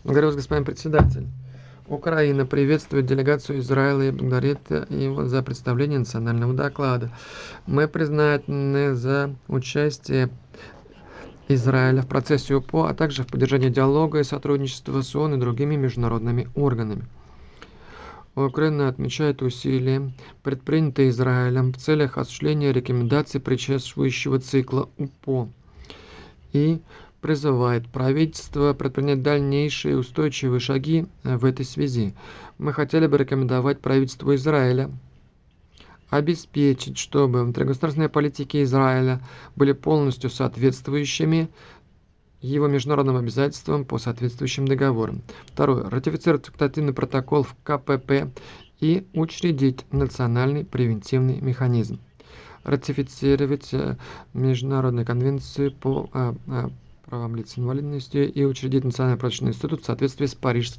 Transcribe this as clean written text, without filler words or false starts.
Благодарю вас, господин председатель. Украина приветствует делегацию Израиля и благодарит его за представление национального доклада. Мы признательны за участие Израиля в процессе УПО, а также в поддержании диалога и сотрудничества с ООН и другими международными органами. Украина отмечает усилия, предпринятые Израилем в целях осуществления рекомендаций предшествующего цикла УПО и призывает правительство предпринять дальнейшие устойчивые шаги в этой связи. Мы хотели бы рекомендовать правительству Израиля обеспечить, чтобы внутригосударственные политики Израиля были полностью соответствующими его международным обязательствам по соответствующим договорам. Второе. Ратифицировать факультативный протокол в КПП и учредить национальный превентивный механизм. Ратифицировать Международную конвенцию по правам лиц с инвалидностью и учредить Национальный прочный институт в соответствии с Парижским